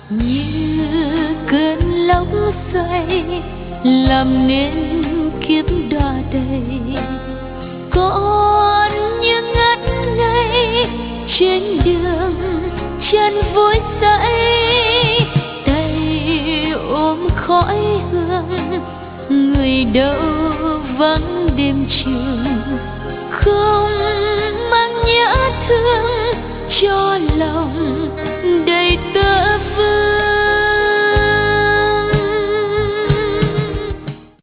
như cơn lốc xoay làm nên kiếp đọa đầy. Còn như ngất ngây trên đường chân vui say, tay ôm khói hương, người đâu vắng đêm trường, không mang nhớ thương cho lòng